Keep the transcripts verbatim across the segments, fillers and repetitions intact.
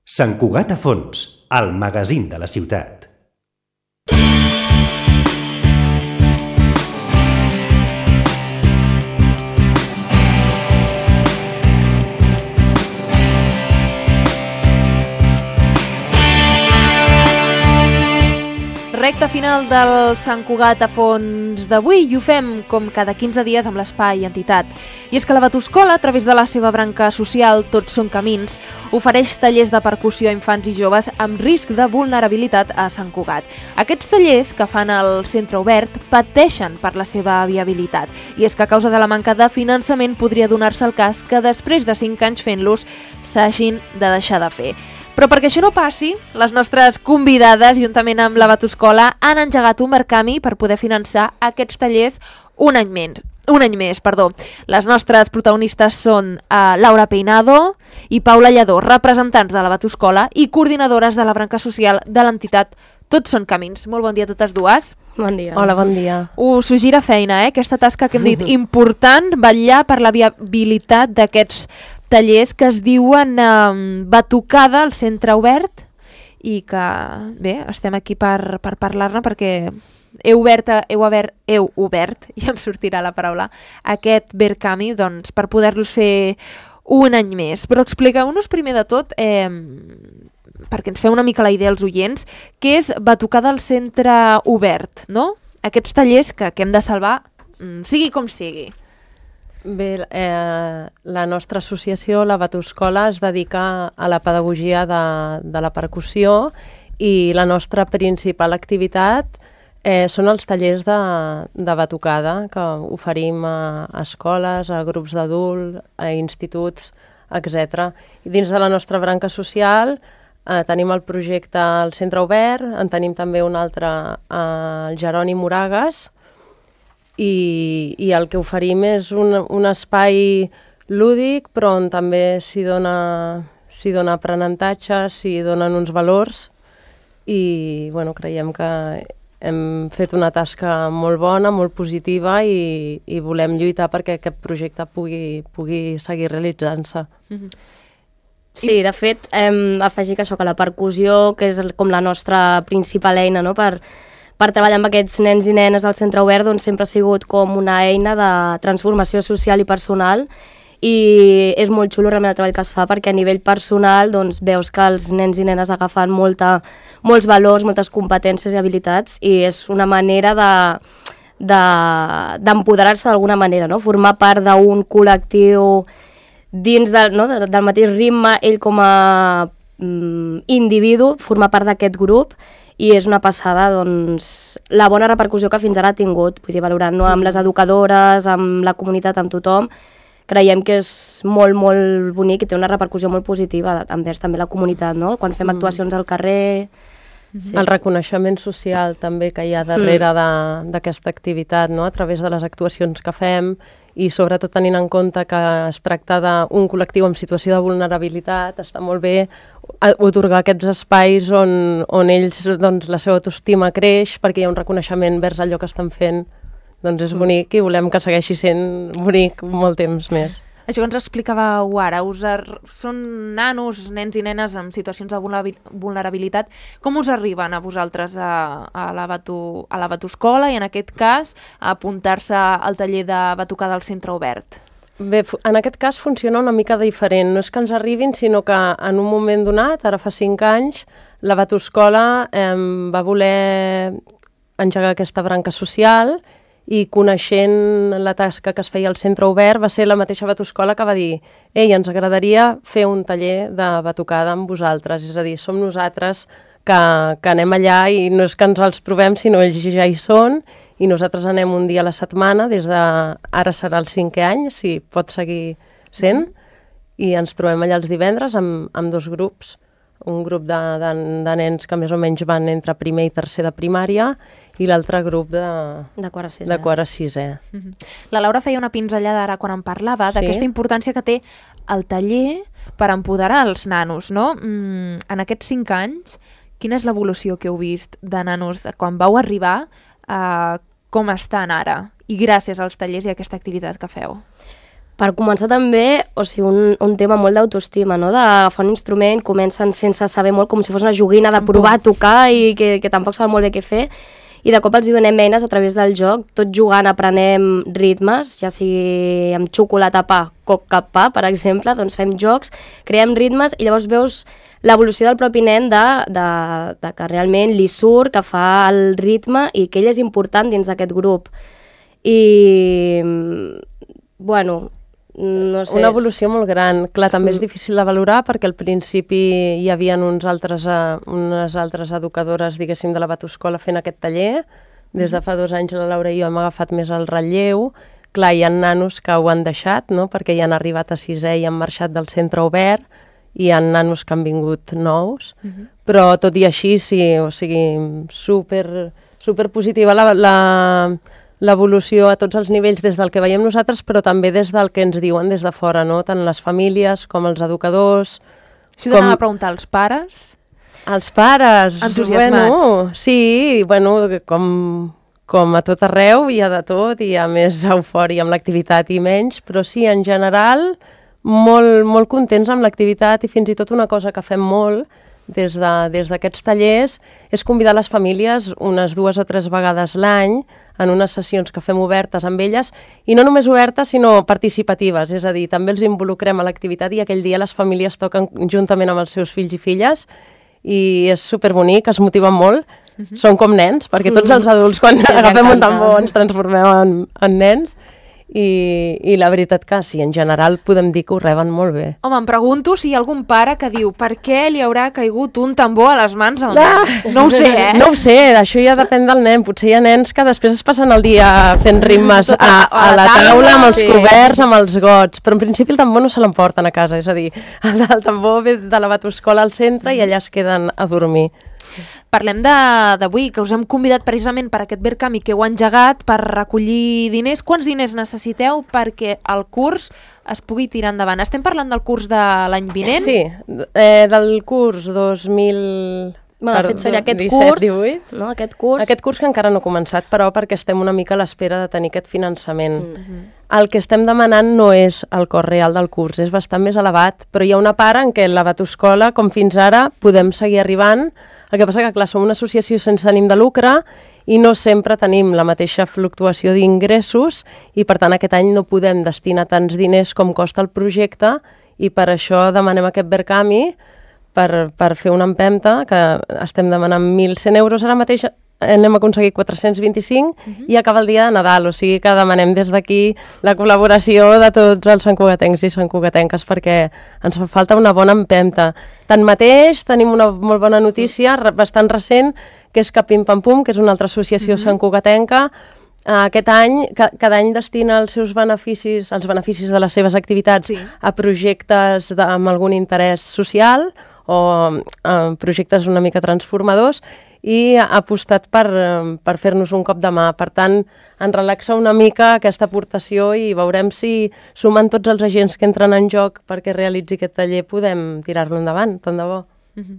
Sant Cugat a fons, el magazín de la ciutat. Recta final del Sant Cugat a fons d'avui i ho fem com cada quinze dies amb l'Espai Entitat. I és que la Batuscola, a través de la seva branca social Tots són camins, ofereix tallers de percussió a infants i joves amb risc de vulnerabilitat a Sant Cugat. Aquests tallers que fan al centre obert pateixen per la seva viabilitat i és que a causa de la manca de finançament podria donar-se el cas que després de cinc anys fent-los s'hagin de deixar de fer. Però perquè això no passi, les nostres convidades, juntament amb la Batuscola, han engegat un mercami per poder finançar aquests tallers un any més. Un any més, perdó. Les nostres protagonistes són uh, Laura Peinado i Paula Lledó, representants de la Batuscola i coordinadores de la branca social de l'entitat Tots són camins. Molt bon dia a totes dues. Bon dia. Hola, bon dia. Us ho gira feina, eh? Aquesta tasca que hem dit important, vetllar per la viabilitat d'aquests tallers que es diuen eh, Batucada al centre obert i que, bé, estem aquí per, per parlar-ne perquè heu obert, heu, obert, heu obert, ja em sortirà la paraula, aquest Verkami, doncs, per poder-los fer un any més. Però expliqueu-nos primer de tot, eh, perquè ens feu una mica la idea als oients, què és Batucada al centre obert, no? Aquests tallers que, que hem de salvar, sigui com sigui. Bé, eh, la nostra associació, la Batuscola, es dedica a la pedagogia de, de la percussió i la nostra principal activitat eh, són els tallers de, de batucada que oferim a, a escoles, a grups d'adults, a instituts, etcètera. I dins de la nostra branca social eh, tenim el projecte al Centre Obert, en tenim també un altre al Jeroni Moragas, I, i el que oferim és un, un espai lúdic, però on també s'hi dona, s'hi dona aprenentatge, s'hi donen uns valors i bueno, creiem que hem fet una tasca molt bona, molt positiva i, i volem lluitar perquè aquest projecte pugui, pugui seguir realitzant-se. Mm-hmm. Sí, de fet, hem afegit que això, que la percussió, que és com la nostra principal eina, no?, per per treballar amb aquests nens i nenes del centre obert, doncs sempre ha sigut com una eina de transformació social i personal i és molt xulo realment el treball que es fa perquè a nivell personal doncs, veus que els nens i nenes agafen molta, molts valors, moltes competències i habilitats i és una manera de, de, d'empoderar-se d'alguna manera, no? Formar part d'un col·lectiu dins de, no? de, del mateix ritme, ell com a mm, individu, formar part d'aquest grup i és una passada, doncs, la bona repercussió que fins ara ha tingut, vull dir, valorant, no? Amb les educadores, amb la comunitat, amb tothom, creiem que és molt, molt bonic i té una repercussió molt positiva envers també la comunitat, no? Quan fem actuacions al carrer... Sí. El reconeixement social també que hi ha darrere mm. d'aquesta activitat, no? A través de les actuacions que fem i sobretot tenint en compte que es tracta d'un col·lectiu en situació de vulnerabilitat, està molt bé otorgar aquests espais on, on ells, doncs, la seva autoestima creix perquè hi ha un reconeixement vers allò que estan fent. Doncs és bonic i volem que segueixi sent bonic molt temps més. Això que ens explicàveu ara, us ar... són nanos, nens i nenes en situacions de vulnerabilitat. Com us arriben a vosaltres a, a, la, batu... a la Batuscola i en aquest cas a apuntar-se al taller de batucada al centre obert? Bé, en aquest cas funciona una mica diferent. No és que ens arribin, sinó que en un moment donat, ara fa cinc anys, la Batuscola eh, va voler engegar aquesta branca social i coneixent la tasca que es feia al centre obert va ser la mateixa Batuscola que va dir «Ei, ens agradaria fer un taller de batucada amb vosaltres», és a dir, som nosaltres que, que anem allà i no és que ens els trobem, sinó ells ja hi són i nosaltres anem un dia a la setmana, des de ara serà el cinquè any, si pot seguir sent, i ens trobem allà els divendres amb, amb dos grups, un grup de, de, de nens que més o menys van entre primer i tercer de primària i l'altre grup de, de quart a sisè. De quart a sisè. Mm-hmm. La Laura feia una pinzellada ara quan en parlava sí? d'aquesta importància que té el taller per empoderar els nanos, no? Mm, en aquests cinc anys, quina és l'evolució que heu vist de nanos quan vau arribar a com estan ara? I gràcies als tallers i a aquesta activitat que feu. Per començar també, o sigui, un, un tema molt d'autoestima, no? D'agafar un instrument, comencen sense saber molt, com si fos una joguina de provar a tocar i que, que tampoc saben molt bé què fer, i de cop els hi donem eines a través del joc, tot jugant aprenem ritmes, ja sigui amb xocolata pa, coc cap pa, per exemple, doncs fem jocs, creem ritmes i llavors veus l'evolució del propi nen de, de, de que realment li surt, que fa el ritme i que ell és important dins d'aquest grup. I, bueno, no sé. Una evolució molt gran. Clar, també és difícil de valorar perquè al principi hi havia uns altres, uh, unes altres educadores, diguéssim, de la Batuscola fent aquest taller. Des de fa dos anys la Laura i jo hem agafat més el relleu. Clar, hi ha nanos que ho han deixat, no?, perquè ja han arribat a sisè i han marxat del centre obert, i hi ha nanos que han vingut nous, uh-huh. però tot i així, sí, o sigui, super, super positiva la... la l'evolució a tots els nivells des del que veiem nosaltres, però també des del que ens diuen des de fora, no? Tant les famílies com els educadors. Si com... a preguntar als pares? Els pares, entusiasmats. Bueno, sí, bueno, com, com a tot arreu hi ha de tot, hi ha més eufòria amb l'activitat i menys, però sí, en general, molt, molt contents amb l'activitat i fins i tot una cosa que fem molt des de, des d'aquests tallers és convidar les famílies unes dues o tres vegades l'any en unes sessions que fem obertes amb elles, i no només obertes, sinó participatives, és a dir, també els involucrem a l'activitat i aquell dia les famílies toquen juntament amb els seus fills i filles, i és superbonic, es motiven molt, uh-huh. Són com nens, perquè tots els adults quan sí, agafem un tambor ens transformem en, en nens, I, i la veritat que sí, en general podem dir que ho reben molt bé. Home, em pregunto si hi ha algun pare que diu per què li haurà caigut un tambor a les mans al nen? Ah, no ho sé, eh? No ho sé, això ja depèn del nen. Potser hi ha nens que després es passen el dia fent ritmes a, a, a la taula, amb els sí. coberts, amb els gots, però en principi el tambor no se l'emporten a casa, és a dir, el, el tambor ve de la Batuscola al centre i allà es queden a dormir. Parlem d'avui, que us hem convidat precisament per aquest Verkami que heu engegat per recollir diners. Quants diners necessiteu perquè el curs es pugui tirar endavant? Estem parlant del curs de l'any vinent? Sí, eh, del curs dos mil... Bueno, de fet seria aquest curs, no? Aquest curs. Aquest curs que encara no ha començat, però perquè estem una mica a l'espera de tenir aquest finançament. Mm-hmm. El que estem demanant no és el cost real del curs, és bastant més elevat, però hi ha una part en què la Batuscola, com fins ara, podem seguir arribant. El que passa que, clar, som una associació sense ànim de lucre i no sempre tenim la mateixa fluctuació d'ingressos i, per tant, aquest any no podem destinar tants diners com costa el projecte i per això demanem aquest Verkami per, per fer una empenta, que estem demanant mil cent euros ara mateix, n'hem aconseguit quatre-cents vint-i-cinc uh-huh. i acaba el dia de Nadal, o sigui que demanem des d'aquí la col·laboració de tots els santcugatencs i santcugatenques perquè ens fa falta una bona empenta. Tanmateix, tenim una molt bona notícia, bastant recent, que és que Pim Pam Pum, que és una altra associació uh-huh. santcugatenca, aquest any, ca cada any destina els seus beneficis, els beneficis de les seves activitats sí. a projectes de, amb algun interès social o a projectes una mica transformadors, i ha apostat per, per fer-nos un cop de mà. Per tant, ens relaxa una mica aquesta aportació i veurem si sumant tots els agents que entren en joc perquè realitzi aquest taller podem tirar-lo endavant, tant de bo. Mm-hmm.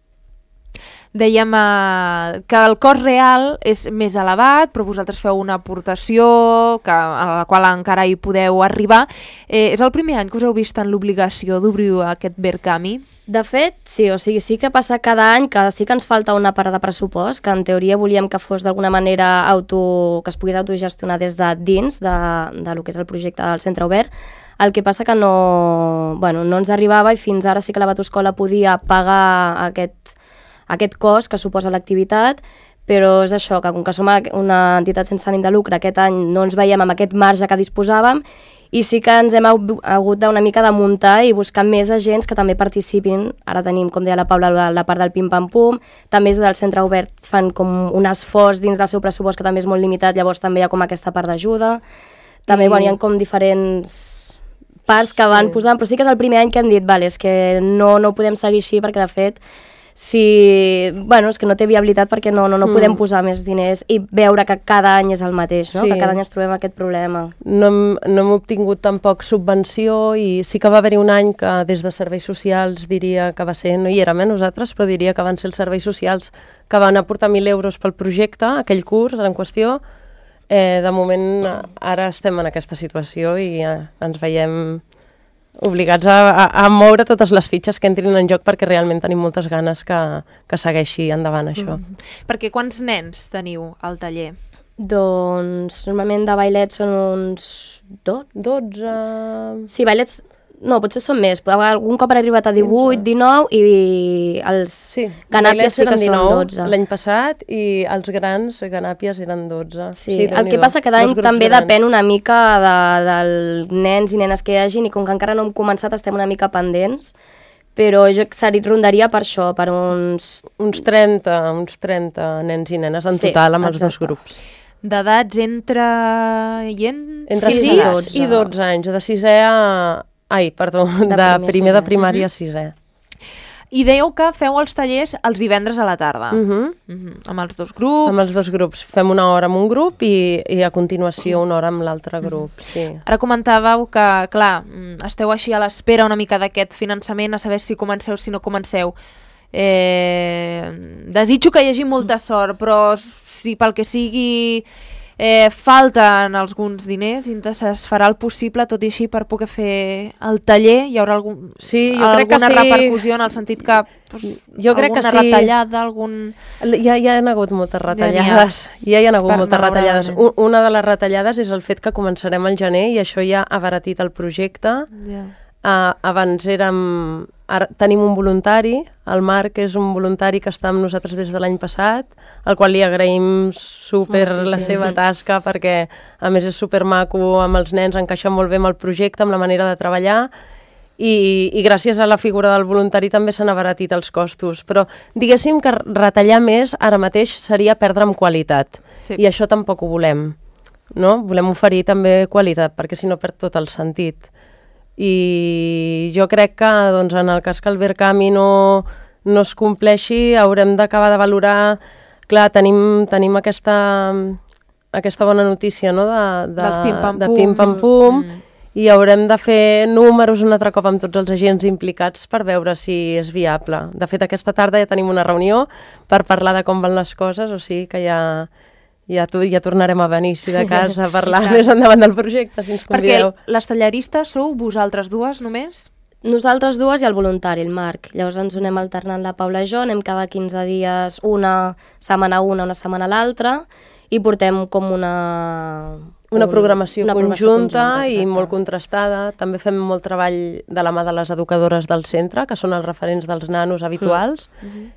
Dèiem eh, que el cost real és més elevat, però vosaltres feu una aportació que, a la qual encara hi podeu arribar. Eh, és el primer any que us heu vist en l'obligació d'obrir aquest Verkami? De fet, sí, o sigui, sí que passa cada any que sí que ens falta una part de pressupost, que en teoria volíem que fos d'alguna manera auto, que es pogués autogestionar des de dins de, de lo que és el projecte del centre obert. El que passa que no, bueno, no ens arribava i fins ara sí que la Batuscola podia pagar aquest aquest cost que suposa l'activitat, però és això, que com que som una entitat sense ànim de lucre, aquest any no ens veiem amb aquest marge que disposàvem i sí que ens hem hagut d'una mica de muntar i buscar més agents que també participin. Ara tenim, com deia la Paula, la part del Pim Pam Pum, també des del centre obert fan com un esforç dins del seu pressupost que també és molt limitat, llavors també hi ha com aquesta part d'ajuda. També I... bueno, hi ha com diferents parts que van sí. posant, però sí que és el primer any que hem dit, vale, és que no, no podem seguir així perquè de fet si, bueno, és que no té viabilitat perquè no, no, no mm. podem posar més diners i veure que cada any és el mateix, no? Sí. Que cada any ens trobem aquest problema. No hem, no hem obtingut tampoc subvenció i sí que va haver-hi un any que des de serveis socials diria que va ser, no hi érem eh, nosaltres, però diria que van ser els serveis socials que van aportar mil euros pel projecte, aquell curs en qüestió, Eh, de moment, ara estem en aquesta situació i eh, ens veiem obligats a, a, a moure totes les fitxes que entrin en joc perquè realment tenim moltes ganes que, que segueixi endavant això. Mm. Perquè quants nens teniu al taller? Doncs normalment de bailet són uns dotze. dotze... Sí, bailets... No, potser són més. Algun cop han arribat a divuit, dinou i els sí, ganàpies sí que són dotze. L'any passat i els grans ganàpies eren dotze. Sí, sí el que passa que cada any també grans. Depèn una mica de, dels nens i nenes que hi hagin i com que encara no hem començat estem una mica pendents, però jo seria, rondaria per això, per uns... Uns trenta, uns trenta nens i nenes en sí, total amb exacte. Els dos grups. D'edats entre... I en... Entre sis i dotze. I dotze anys, de sisè a... Ai, perdó, de, de primer de primària a sisè. I dèieu que feu els tallers els divendres a la tarda, uh -huh. Uh -huh. amb els dos grups. Amb els dos grups. Fem una hora amb un grup i, i a continuació una hora amb l'altre grup, uh -huh. sí. Ara comentàveu que, clar, esteu així a l'espera una mica d'aquest finançament, a saber si comenceu o si no comenceu. Eh, desitjo que hi hagi molta sort, però si pel que sigui... Eh, falten alguns diners i es farà el possible tot i així per poder fer el taller. Hi haurà algun, sí, jo alguna crec que sí. repercussió en el sentit que pues, jo crec alguna que sí. retallada, algun... Ja, ja hi ha hagut moltes retallades. Ja hi ha, ja hi ha hagut moltes retallades. Una de les retallades és el fet que començarem al gener i això ja ha abaratit el projecte. Ja. Uh, abans érem... Ara tenim un voluntari, el Marc és un voluntari que està amb nosaltres des de l'any passat, al qual li agraïm super oh, la seva tasca perquè a més és super maco amb els nens, encaixa molt bé amb el projecte, amb la manera de treballar i, i gràcies a la figura del voluntari també s'han abaratit els costos, però diguéssim que retallar més ara mateix seria perdre en qualitat sí. I això tampoc ho volem, no? Volem oferir també qualitat perquè si no perd tot el sentit. I jo crec que doncs, en el cas que el Verkami no, no es compleixi haurem d'acabar de valorar, clar, tenim, tenim aquesta, aquesta bona notícia no? de, de, dels pim-pam-pum, de pim-pam-pum mm. i haurem de fer números un altre cop amb tots els agents implicats per veure si és viable. De fet, aquesta tarda ja tenim una reunió per parlar de com van les coses, o sigui que ja... Ja, tu, ja tornarem a venir, si de cas, a parlar més endavant del projecte, si ens convideu. Perquè les tallaristes sou vosaltres dues només? Nosaltres dues i el voluntari, el Marc. Llavors ens anem alternant la Paula i jo, anem cada quinze dies, una setmana una, una setmana l'altra, i portem com una... Una un, programació una conjunta, conjunta i molt contrastada. També fem molt treball de la mà de les educadores del centre, que són els referents dels nanos habituals. Mm. Mm-hmm.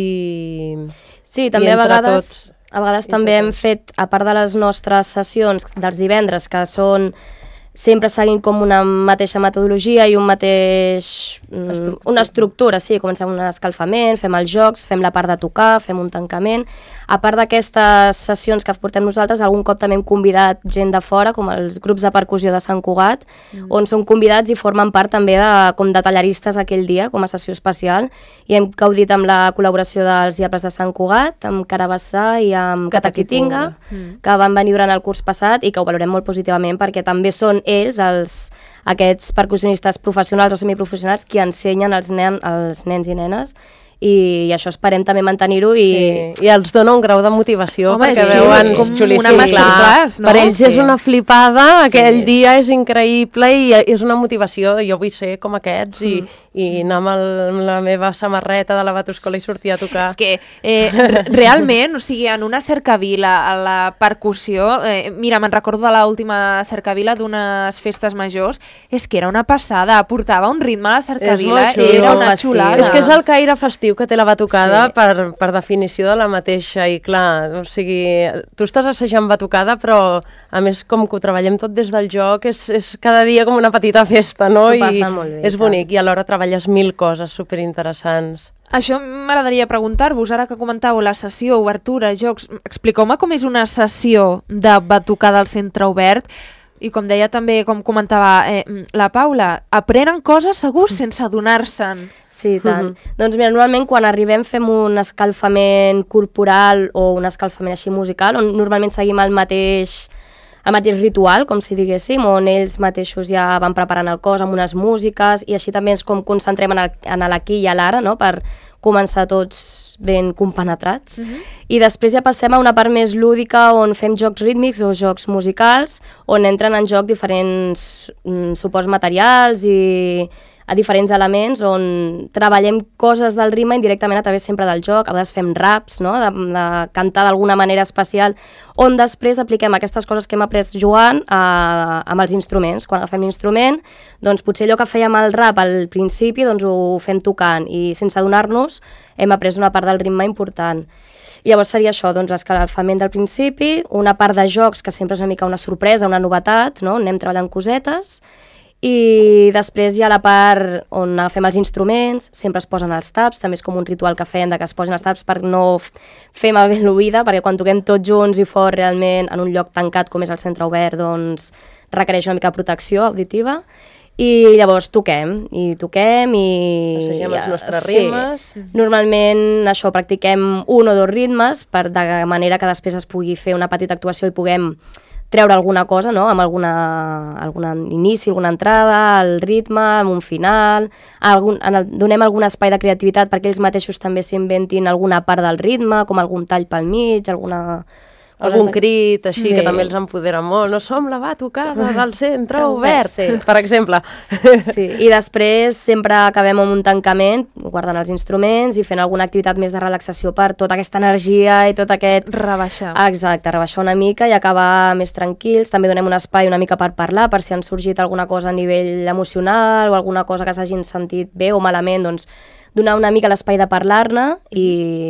I... Sí, també a vegades... Tots, A vegades també hem fet, a part de les nostres sessions dels divendres, que són sempre seguint com una mateixa metodologia i un mateix... Estructura. Una estructura, sí, comencem un escalfament, fem els jocs, fem la part de tocar, fem un tancament. A part d'aquestes sessions que portem nosaltres, algun cop també hem convidat gent de fora, com els grups de percussió de Sant Cugat, mm. on són convidats i formen part també de, com de tallaristes aquell dia, com a sessió especial, i hem gaudit amb la col·laboració dels Diables de Sant Cugat, amb Carabassà i amb Cataquitinga, mm. que van venir durant el curs passat i que ho valorem molt positivament perquè també són ells, els, aquests percussionistes professionals o semiprofessionals, qui ensenyen als, nen, als nens i nenes, i això esperem també mantenir-ho i... Sí. I els dona un grau de motivació. Home, perquè és veuen com una masterclass, no? Per ells sí. És una flipada, aquell sí. dia és increïble i és una motivació, jo vull ser com aquests mm. i, i anar amb, el, amb la meva samarreta de la Batuscola i sortir a tocar. És que eh, realment, o sigui, en una cercavila, a la percussió, eh, mira, me'n recordo de l'última cercavila d'unes festes majors, és que era una passada, portava un ritme a la cercavila, era una xulada. És que és el caire festiu que té la batucada sí. per, per definició de la mateixa i clar, o sigui, tu estàs assajant batucada però a més com que ho treballem tot des del joc és, és cada dia com una petita festa, no? S'ho passa molt bé. És bonic i alhora treballes mil coses superinteressants. Això m'agradaria preguntar-vos, ara que comentàveu la sessió, obertura, jocs, expliqueu-me com és una sessió de batucada al centre obert. I com deia també, com comentava eh, la Paula, aprenen coses segur sense adonar-se'n. Sí, tant. Uh-huh. Doncs mira, normalment quan arribem fem un escalfament corporal o un escalfament així musical, on normalment seguim el mateix, el mateix ritual, com si diguéssim, on ells mateixos ja van preparant el cos amb unes músiques i així també ens com concentrem en, el, en l'aquí i a l'ara, no?, per començar tots ben compenetrats. Mhm. I després ja passem a una part més lúdica on fem jocs rítmics o jocs musicals, on entren en joc diferents mm, suports materials i a diferents elements on treballem coses del ritme indirectament a través sempre del joc. A vegades fem raps, no? de, de cantar d'alguna manera especial, on després apliquem aquestes coses que hem après jugant a, amb els instruments. Quan agafem l'instrument, doncs potser allò que fèiem al rap al principi doncs ho fem tocant i sense adonar-nos hem après una part del ritme important. I llavors seria això, doncs l'escalfament del principi, una part de jocs que sempre és una mica una sorpresa, una novetat, no? Anem treballant cosetes, i després hi ha la part on agafem els instruments, sempre es posen els taps, també és com un ritual que fem de que es posen els taps per no fer malbé l'oïda, perquè quan toquem tots junts i fort realment en un lloc tancat com és el centre obert, doncs requereix una mica de protecció auditiva. I llavors toquem, i toquem i... Assagem els nostres sí. ritmes. Normalment això, practiquem un o dos ritmes per, de manera que després es pugui fer una petita actuació i puguem treure alguna cosa, no? Amb alguna, alguna inici, alguna entrada, el ritme, amb un final, algun, en el, donem algun espai de creativitat perquè ells mateixos també s'inventin alguna part del ritme, com algun tall pel mig, alguna... Algun crit, així, sí. que també els empodera molt. No som la batucada del centre obert, sí. per exemple. Sí. I després sempre acabem amb un tancament, guardant els instruments i fent alguna activitat més de relaxació per tota aquesta energia i tot aquest... Rebaixar. Exacte, rebaixar una mica i acabar més tranquils. També donem un espai una mica per parlar, per si han sorgit alguna cosa a nivell emocional o alguna cosa que s'hagin sentit bé o malament, doncs donar una mica l'espai de parlar-ne i...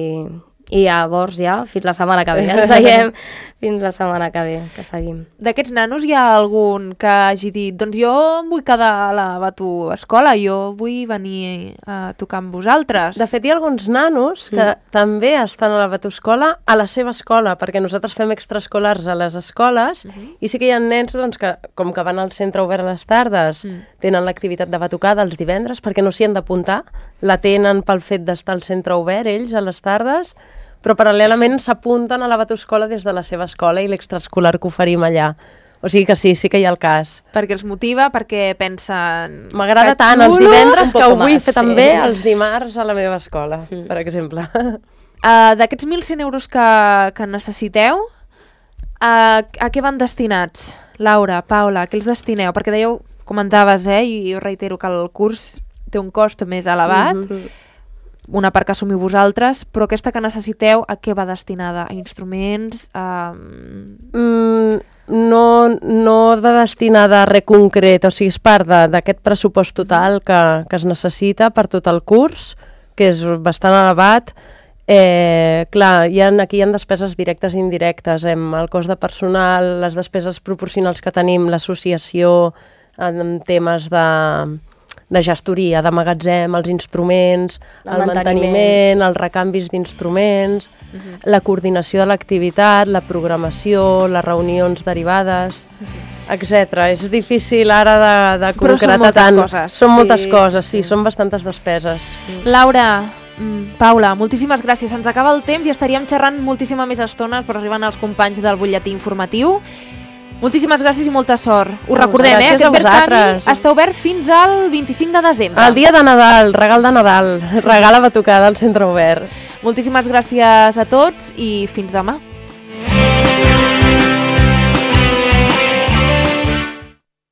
I llavors ja, fins la setmana que ve, ens veiem fins la setmana que ve, que seguim. D'aquests nanos hi ha algun que hagi dit doncs jo em vull quedar a la Batu Escola, jo vull venir a tocar amb vosaltres? De fet, hi ha alguns nanos que mm. també estan a la Batu Escola a la seva escola, perquè nosaltres fem extraescolars a les escoles mm -hmm. i sí que hi ha nens doncs, que, com que van al centre obert a les tardes, mm. tenen l'activitat de batucada els divendres, perquè no s'hi han d'apuntar, la tenen pel fet d'estar al centre obert ells a les tardes, però paral·lelament s'apunten a la Batu Escola des de la seva escola i l'extraescolar que oferim allà. O sigui que sí, sí que hi ha el cas. Perquè els motiva, perquè pensen... M'agrada tant els divendres que ho vull fer també els dimarts a la meva escola, mm. per exemple. Uh, D'aquests mil cent euros que, que necessiteu, uh, a què van destinats? Laura, Paula, a què els destineu? Perquè dèieu, comentaves, eh, i jo reitero que el curs té un cost més elevat, mm-hmm. una part que assumiu vosaltres, però aquesta que necessiteu, a què va destinada? A instruments? A... Mm, no, no va destinada a res concret, o sigui, és part d'aquest pressupost total que, que es necessita per tot el curs, que és bastant elevat. Eh, clar, hi ha, aquí hi ha despeses directes i indirectes, hem el cost de personal, les despeses proporcionals que tenim, l'associació, en temes de... de gestoria, de magatzem, els instruments, el, el manteniment, els recanvis d'instruments, uh-huh. la coordinació de l'activitat, la programació, les reunions derivades, uh-huh. etcètera. És difícil ara de, de concretar tant. Però són moltes coses. Són moltes sí, coses, sí, sí, són bastantes despeses. Mm. Laura, mm, Paula, moltíssimes gràcies. Ens acaba el temps i estaríem xerrant moltíssima més estones, però arriben els companys del butlletí informatiu. Moltíssimes gràcies i molta sort. Us recordem, eh? Aquest Verkami està obert fins al vint-i-cinc de desembre. El dia de Nadal, regal de Nadal, regal a batucada al centre obert. Moltíssimes gràcies a tots i fins demà.